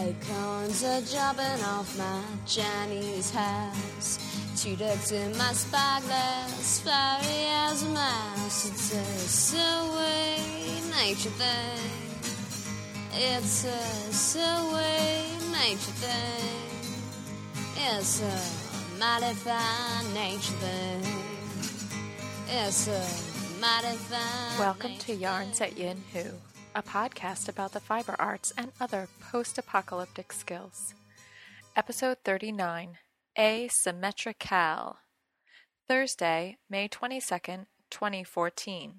Acorns are dropping off my Chinese house. 2 ducks in my spyglass, flowery as a mouse. It's a silly nature thing. It's a silly nature thing. It's a mighty fine nature thing. It's a mighty fine. Welcome to Yarns at Yin Hu, a podcast about the fiber arts and other post-apocalyptic skills. Episode 39, Asymmetrical, Thursday, May 22nd, 2014.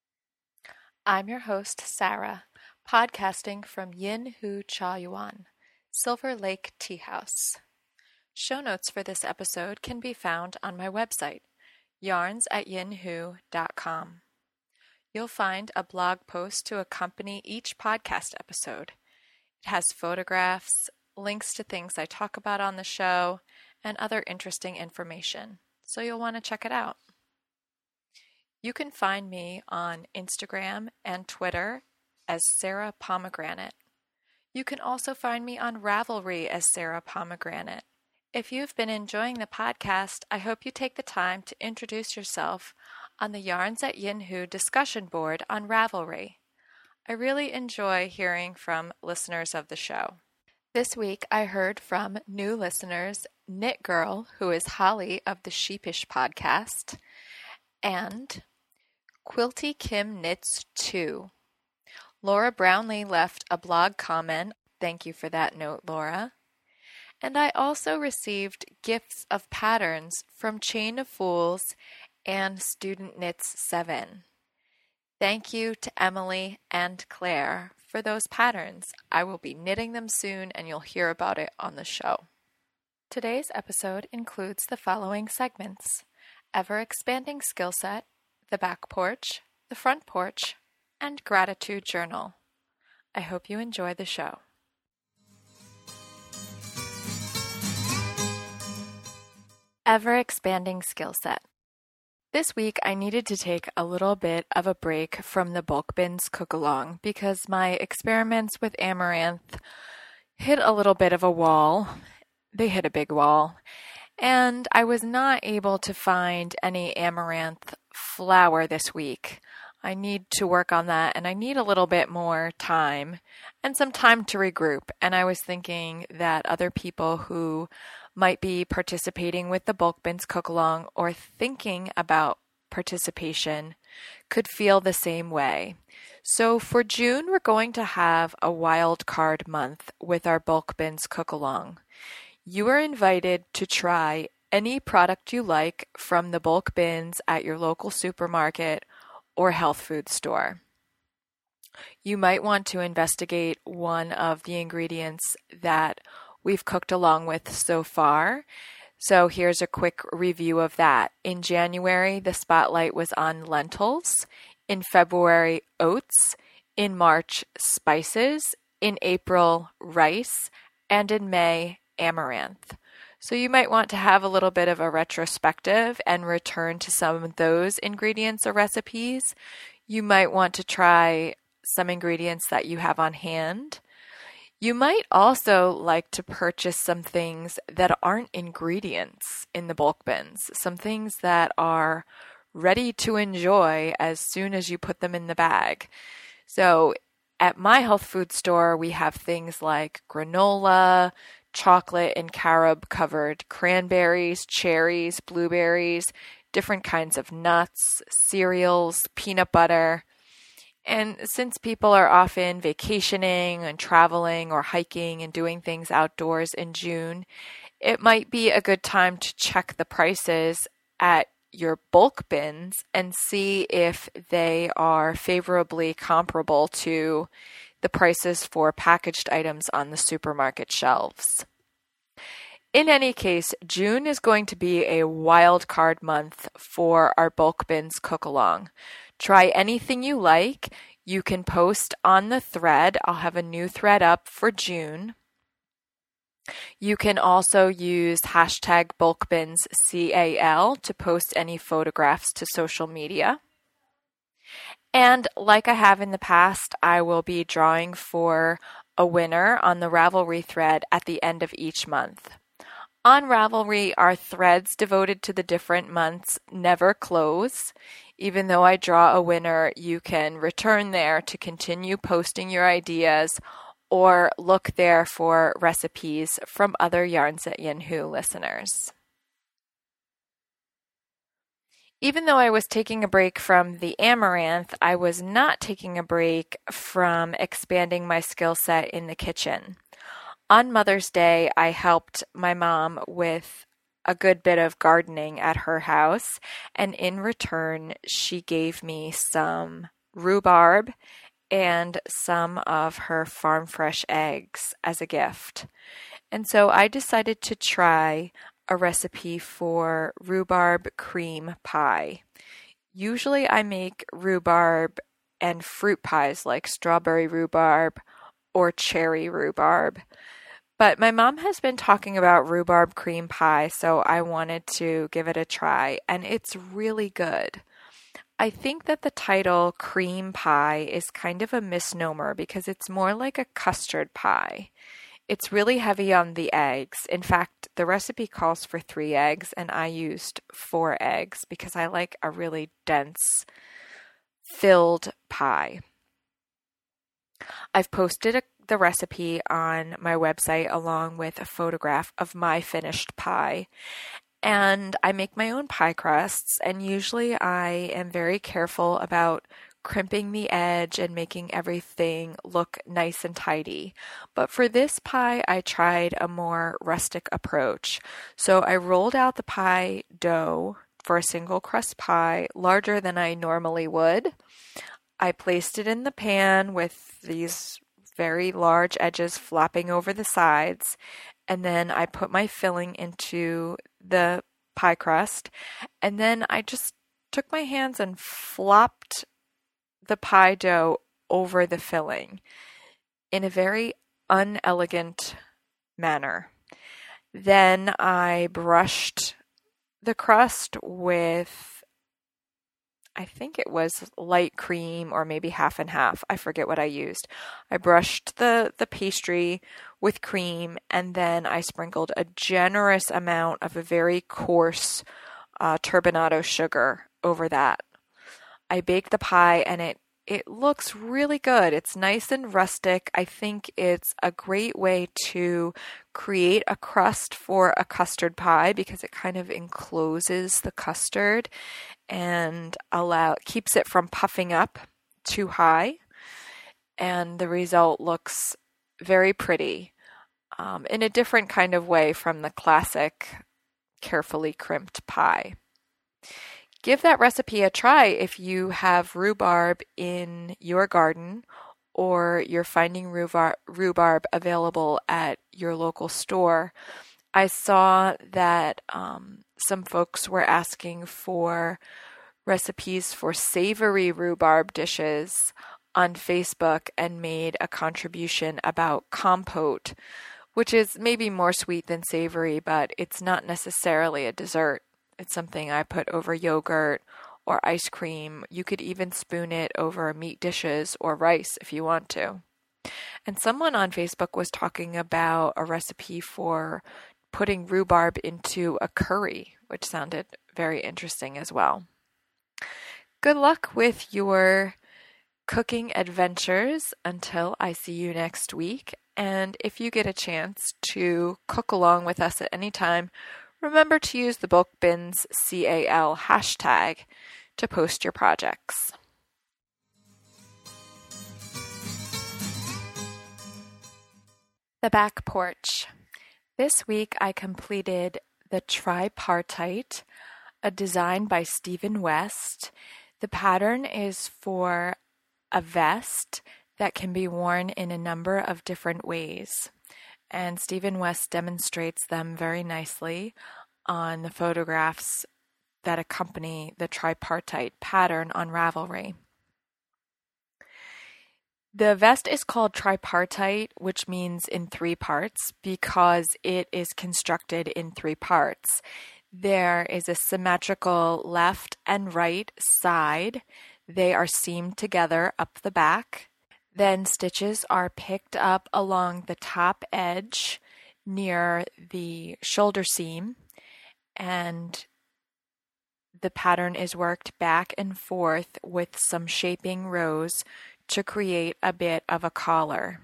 I'm your host, Sarah, podcasting from Yin Hu Chaoyuan, Silver Lake Tea House. Show notes for this episode can be found on my website, yarnsatyinhu.com. You'll find a blog post to accompany each podcast episode. It has photographs, links to things I talk about on the show, and other interesting information, so you'll want to check it out. You can find me on Instagram and Twitter as Sarah Pomegranate. You can also find me on Ravelry as Sarah Pomegranate. If you've been enjoying the podcast, I hope you take the time to introduce yourself on the Yarns at Yin Hu discussion board on Ravelry. I really enjoy hearing from listeners of the show. This week I heard from new listeners Knit Girl, who is Holly of the Sheepish podcast, and Quilty Kim Knits 2. Laura Brownlee left a blog comment. Thank you for that note, Laura. And I also received gifts of patterns from Chain of Fools and Student Knits 7. Thank you to Emily and Claire for those patterns. I will be knitting them soon and you'll hear about it on the show. Today's episode includes the following segments: Ever-Expanding Skill Set, The Back Porch, The Front Porch, and Gratitude Journal. I hope you enjoy the show. Ever-Expanding Skill Set. This week, I needed to take a little bit of a break from the Bulk Bins cook-along because my experiments with amaranth hit a little bit of a wall. They hit a big wall. And I was not able to find any amaranth flour this week. I need to work on that, and I need a little bit more time and some time to regroup. And I was thinking that other people who might be participating with the Bulk Bins cook-along or thinking about participation could feel the same way. So for June, we're going to have a wild card month with our Bulk Bins cook-along. You are invited to try any product you like from the bulk bins at your local supermarket or health food store. You might want to investigate one of the ingredients that we've cooked along with so far. So here's a quick review of that. In January, the spotlight was on lentils. In February, oats. In March, spices. In April, rice. And in May, amaranth. So you might want to have a little bit of a retrospective and return to some of those ingredients or recipes. You might want to try some ingredients that you have on hand. You might also like to purchase some things that aren't ingredients in the bulk bins, some things that are ready to enjoy as soon as you put them in the bag. So at my health food store, we have things like granola, chocolate and carob covered cranberries, cherries, blueberries, different kinds of nuts, cereals, peanut butter. And since people are often vacationing and traveling or hiking and doing things outdoors in June, it might be a good time to check the prices at your bulk bins and see if they are favorably comparable to the prices for packaged items on the supermarket shelves. In any case, June is going to be a wild card month for our bulk bins cook-along. Try anything you like. You can post on the thread. I'll have a new thread up for June. You can also use hashtag BulkBinsCAL to post any photographs to social media. And like I have in the past, I will be drawing for a winner on the Ravelry thread at the end of each month. On Ravelry, our threads devoted to the different months never close. Even though I draw a winner, you can return there to continue posting your ideas or look there for recipes from other Yarns at Yin Hu listeners. Even though I was taking a break from the amaranth, I was not taking a break from expanding my skill set in the kitchen. On Mother's Day, I helped my mom with a good bit of gardening at her house, and in return, she gave me some rhubarb and some of her farm fresh eggs as a gift. And so I decided to try a recipe for rhubarb cream pie. Usually I make rhubarb and fruit pies like strawberry rhubarb or cherry rhubarb. But my mom has been talking about rhubarb cream pie, so I wanted to give it a try, and it's really good. I think that the title cream pie is kind of a misnomer because it's more like a custard pie. It's really heavy on the eggs. In fact, the recipe calls for 3 eggs, and I used 4 eggs because I like a really dense, filled pie. I've posted the recipe on my website along with a photograph of my finished pie. And I make my own pie crusts, and usually I am very careful about crimping the edge and making everything look nice and tidy. But for this pie, I tried a more rustic approach. So I rolled out the pie dough for a single crust pie, larger than I normally would. I placed it in the pan with these very large edges flapping over the sides, and then I put my filling into the pie crust, and then I just took my hands and flopped the pie dough over the filling in a very unelegant manner. Then I brushed the crust with, I think it was light cream or maybe half and half. I forget what I used. I brushed the pastry with cream, and then I sprinkled a generous amount of a very coarse turbinado sugar over that. I baked the pie, and it looks really good. It's nice and rustic. I think it's a great way to create a crust for a custard pie because it kind of encloses the custard and keeps it from puffing up too high, and the result looks very pretty in a different kind of way from the classic carefully crimped pie. Give that recipe a try if you have rhubarb in your garden or you're finding rhubarb available at your local store. I saw that some folks were asking for recipes for savory rhubarb dishes on Facebook and made a contribution about compote, which is maybe more sweet than savory, but it's not necessarily a dessert. It's something I put over yogurt or ice cream. You could even spoon it over meat dishes or rice if you want to. And someone on Facebook was talking about a recipe for putting rhubarb into a curry, which sounded very interesting as well. Good luck with your cooking adventures until I see you next week. And if you get a chance to cook along with us at any time, remember to use the BookBins CAL hashtag to post your projects. The Back Porch. This week I completed the Tripartite, a design by Stephen West. The pattern is for a vest that can be worn in a number of different ways. And Stephen West demonstrates them very nicely on the photographs that accompany the tripartite pattern on Ravelry. The vest is called tripartite, which means in 3 parts, because it is constructed in 3 parts. There is a symmetrical left and right side. They are seamed together up the back. Then stitches are picked up along the top edge near the shoulder seam, and the pattern is worked back and forth with some shaping rows to create a bit of a collar.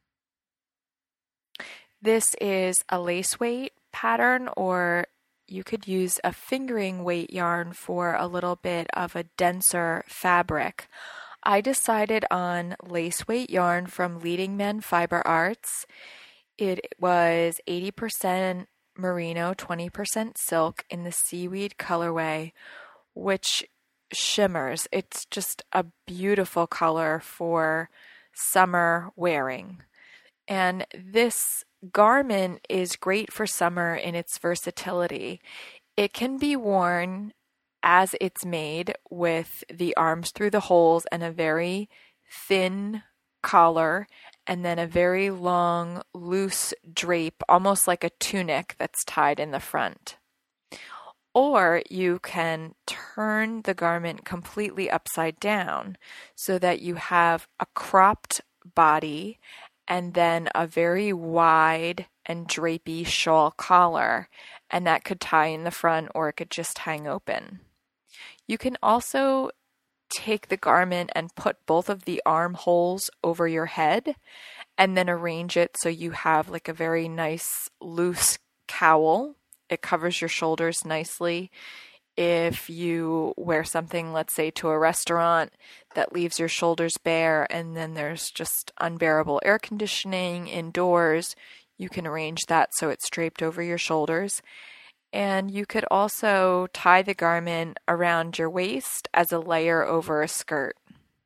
This is a lace weight pattern, or you could use a fingering weight yarn for a little bit of a denser fabric. I decided on lace weight yarn from Leading Men Fiber Arts. It was 80% merino, 20% silk in the seaweed colorway, which shimmers. It's just a beautiful color for summer wearing. And this garment is great for summer in its versatility. It can be worn as it's made, with the arms through the holes and a very thin collar, and then a very long, loose drape, almost like a tunic that's tied in the front. Or you can turn the garment completely upside down so that you have a cropped body and then a very wide and drapey shawl collar, and that could tie in the front or it could just hang open. You can also take the garment and put both of the armholes over your head and then arrange it so you have like a very nice loose cowl. It covers your shoulders nicely. If you wear something, let's say, to a restaurant that leaves your shoulders bare and then there's just unbearable air conditioning indoors, you can arrange that so it's draped over your shoulders. And you could also tie the garment around your waist as a layer over a skirt.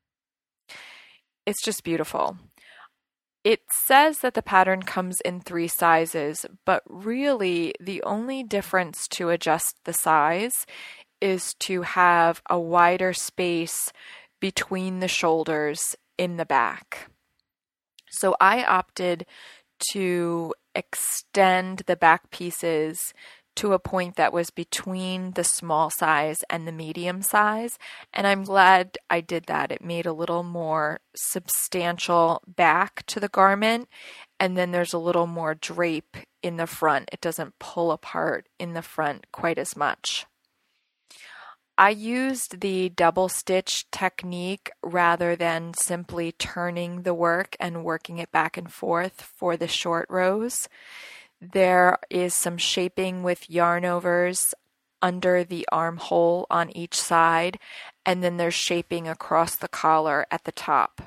It's just beautiful. It says that the pattern comes in 3 sizes, but really the only difference to adjust the size is to have a wider space between the shoulders in the back. So I opted to extend the back pieces to a point that was between the small size and the medium size, and I'm glad I did that. It made a little more substantial back to the garment, and then there's a little more drape in the front. It doesn't pull apart in the front quite as much. I used the double stitch technique rather than simply turning the work and working it back and forth for the short rows. There is some shaping with yarn overs under the armhole on each side, and then there's shaping across the collar at the top.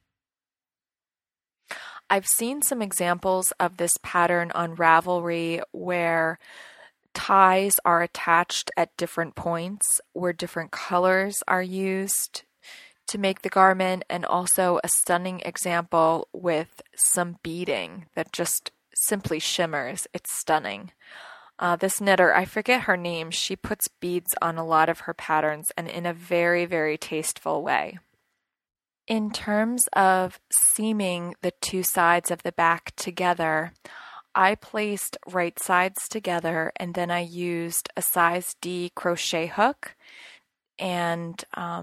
I've seen some examples of this pattern on Ravelry where ties are attached at different points, where different colors are used to make the garment, and also a stunning example with some beading that just simply shimmers. It's stunning. This knitter, I forget her name, she puts beads on a lot of her patterns and in a very, very tasteful way. In terms of seaming the 2 sides of the back together, I placed right sides together and then I used a size D crochet hook and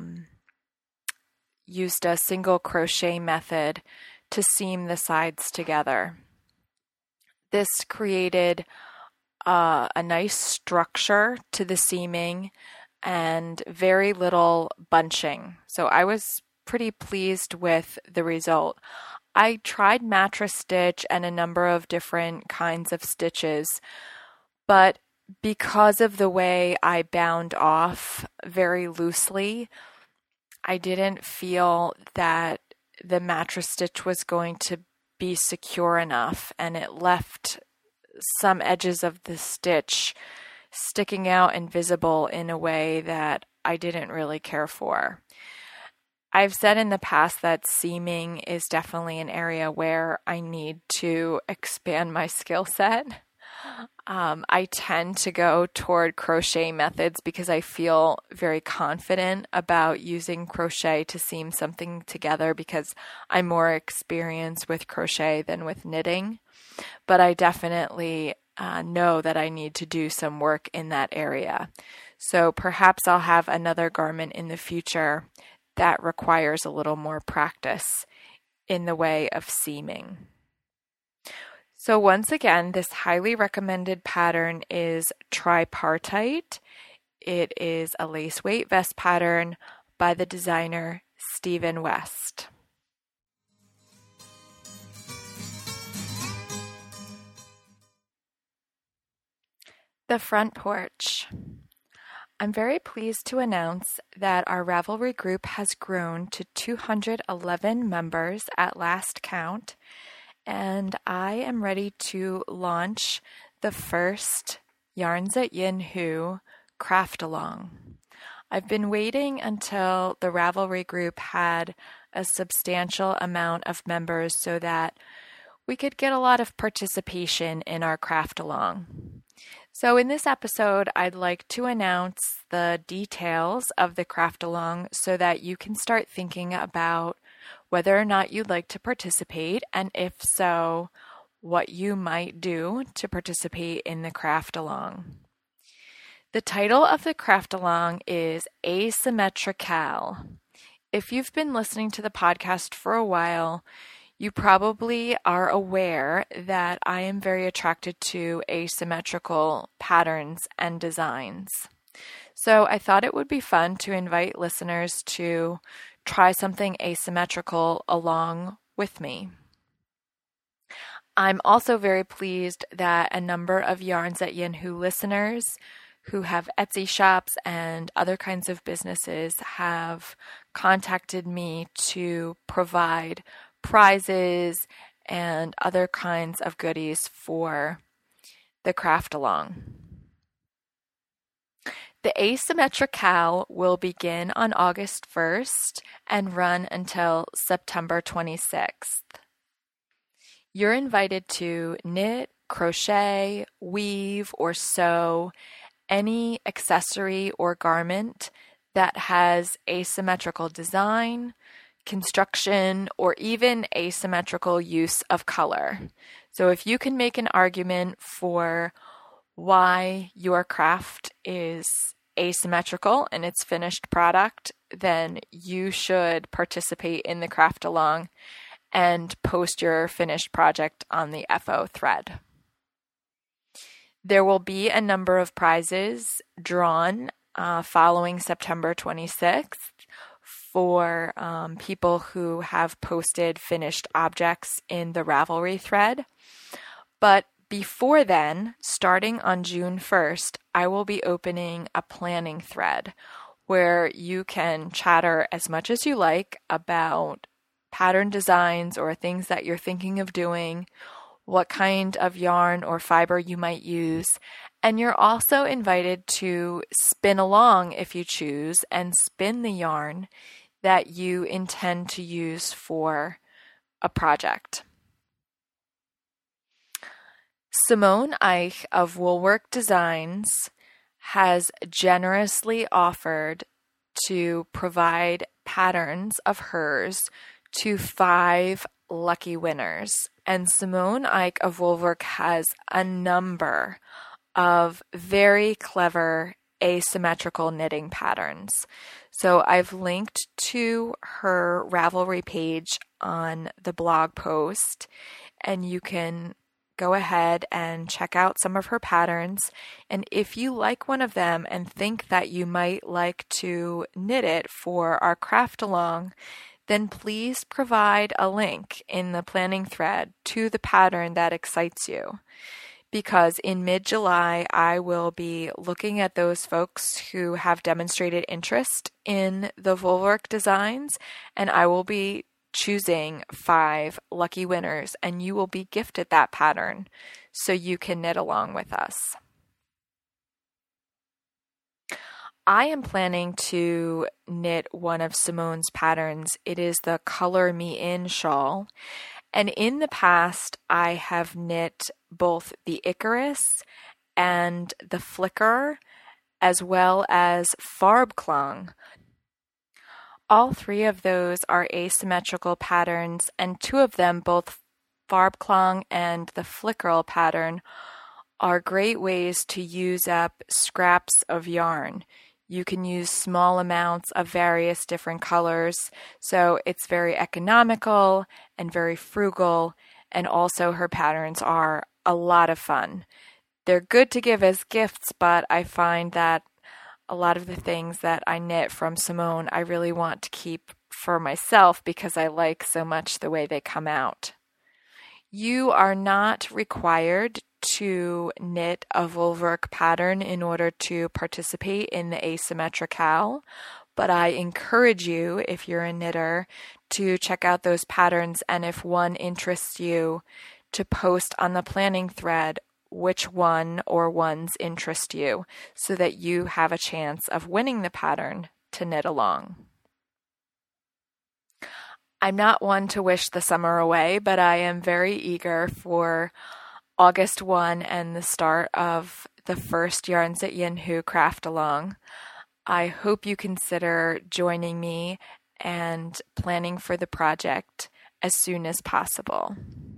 used a single crochet method to seam the sides together. This created a nice structure to the seaming and very little bunching. So I was pretty pleased with the result. I tried mattress stitch and a number of different kinds of stitches, but because of the way I bound off very loosely, I didn't feel that the mattress stitch was going to be secure enough, and it left some edges of the stitch sticking out and visible in a way that I didn't really care for. I've said in the past that seaming is definitely an area where I need to expand my skill set. I tend to go toward crochet methods because I feel very confident about using crochet to seam something together because I'm more experienced with crochet than with knitting. But I definitely know that I need to do some work in that area. So perhaps I'll have another garment in the future that requires a little more practice in the way of seaming. So once again, this highly recommended pattern is Tripartite. It is a lace weight vest pattern by the designer Stephen West. The front porch. I'm very pleased to announce that our Ravelry group has grown to 211 members at last count, and I am ready to launch the first Yarns at Yin Hu craft along. I've been waiting until the Ravelry group had a substantial amount of members so that we could get a lot of participation in our craft along. So in this episode, I'd like to announce the details of the craft along so that you can start thinking about whether or not you'd like to participate, and if so, what you might do to participate in the craft along. The title of the craft along is Asymmetrical. If you've been listening to the podcast for a while, you probably are aware that I am very attracted to asymmetrical patterns and designs. So I thought it would be fun to invite listeners to try something asymmetrical along with me. I'm also very pleased that a number of Yarns at Yin Hu listeners who have Etsy shops and other kinds of businesses have contacted me to provide prizes and other kinds of goodies for the craft along. The Asymmetrical will begin on August 1st and run until September 26th. You're invited to knit, crochet, weave, or sew any accessory or garment that has asymmetrical design, construction, or even asymmetrical use of color. So if you can make an argument for why your craft is asymmetrical in its finished product, then you should participate in the craft along and post your finished project on the FO thread. There will be a number of prizes drawn following September 26th for people who have posted finished objects in the Ravelry thread. But before then, starting on June 1st, I will be opening a planning thread where you can chatter as much as you like about pattern designs or things that you're thinking of doing, what kind of yarn or fiber you might use, and you're also invited to spin along if you choose and spin the yarn that you intend to use for a project. Simone Eich of Woolwork Designs has generously offered to provide patterns of hers to 5 lucky winners. And Simone Eich of Woolwork has a number of very clever asymmetrical knitting patterns. So I've linked to her Ravelry page on the blog post, and you can go ahead and check out some of her patterns. And if you like one of them and think that you might like to knit it for our craft along, then please provide a link in the planning thread to the pattern that excites you. Because in mid-July, I will be looking at those folks who have demonstrated interest in the Woolwork designs, and I will be choosing 5 lucky winners, and you will be gifted that pattern so you can knit along with us. I am planning to knit one of Simone's patterns. It is the Color Me In shawl. And in the past, I have knit both the Icarus and the Flicker, as well as Farbklang. All 3 of those are asymmetrical patterns, and 2 of them, both Farbklang and the Flickerl pattern, are great ways to use up scraps of yarn. You can use small amounts of various different colors, so it's very economical and very frugal, and also her patterns are a lot of fun. They're good to give as gifts, but I find that a lot of the things that I knit from Simone I really want to keep for myself because I like so much the way they come out. You are not required to knit a Woolwork pattern in order to participate in the Asymmetrical, but I encourage you, if you're a knitter, to check out those patterns, and if one interests you, to post on the planning thread which one or ones interest you so that you have a chance of winning the pattern to knit along. I'm not one to wish the summer away, but I am very eager for August 1 and the start of the first Yarns at Yinhu craft along. I hope you consider joining me and planning for the project as soon as possible.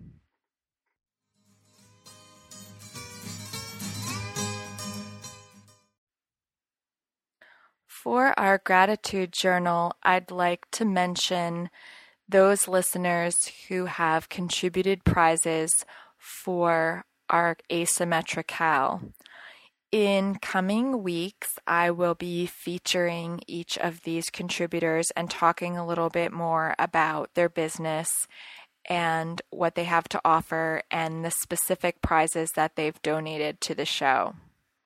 For our gratitude journal, I'd like to mention those listeners who have contributed prizes for our Asymmetrical. In coming weeks, I will be featuring each of these contributors and talking a little bit more about their business and what they have to offer and the specific prizes that they've donated to the show.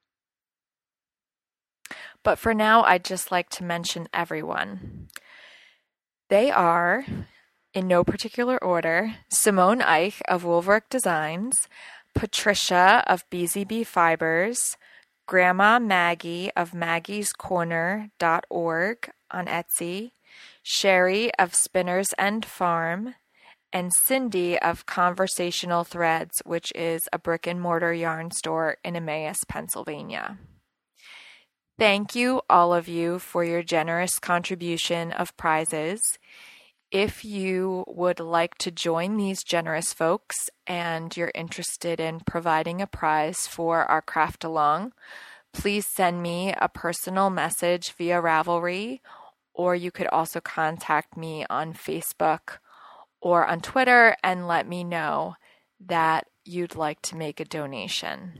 But for now, I'd just like to mention everyone. They are, in no particular order, Simone Eich of Woolwork Designs, Patricia of BZB Fibers, Grandma Maggie of maggiescorner.org on Etsy, Sherry of Spinners End Farm, and Cindy of Conversational Threads, which is a brick-and-mortar yarn store in Emmaus, Pennsylvania. Thank you, all of you, for your generous contribution of prizes. If you would like to join these generous folks and you're interested in providing a prize for our craft along, please send me a personal message via Ravelry, or you could also contact me on Facebook or on Twitter and let me know that you'd like to make a donation.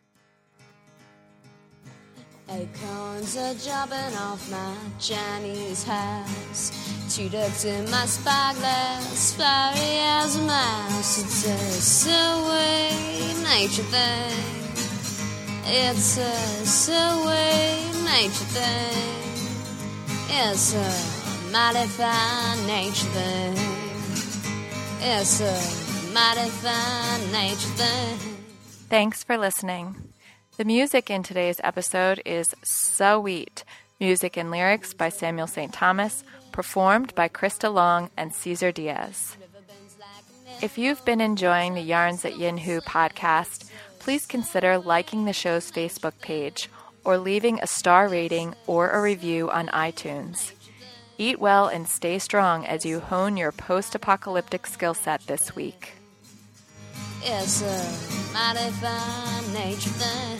Acorns are dropping off my Chinese house. 2 ducks in my spyglass, flowery as a mouse. It's a silly nature thing. It's a silly nature thing. It's a mighty fine nature thing. It's a mighty fine nature thing. Thanks for listening. The music in today's episode is Sweet, music and lyrics by Samuel St. Thomas, performed by Krista Long and Cesar Diaz. If you've been enjoying the Yarns at Yinhu podcast, please consider liking the show's Facebook page or leaving a star rating or a review on iTunes. Eat well and stay strong as you hone your post-apocalyptic skill set this week. It's a mighty fine nature thing.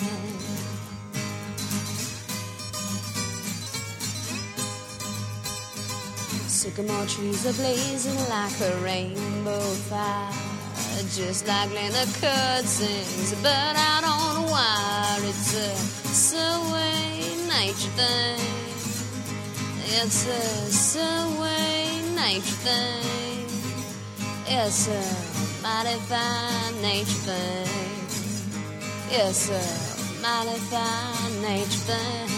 Sycamore trees are blazing like a rainbow fire, just like Lena Curd sings a bird out on a wire. It's a silly nature thing. It's a silly nature thing. It's a mighty fine nature thing. It's a mighty fine nature thing.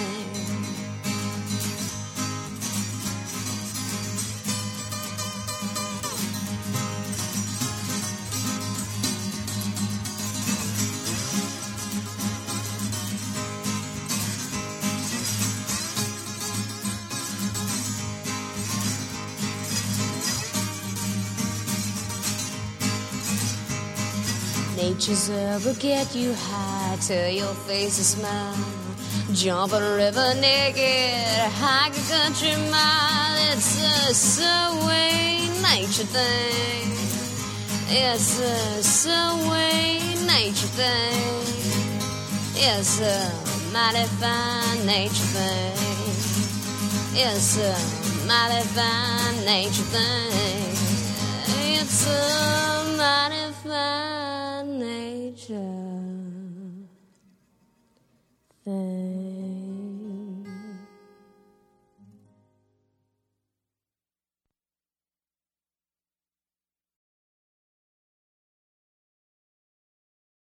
Nature's will get you high till your face is smile. Jump a river naked, hike a country mile. It's a silly nature thing. It's a silly nature thing. It's a mighty fine nature thing. It's a mighty fine nature thing. It's a mighty fine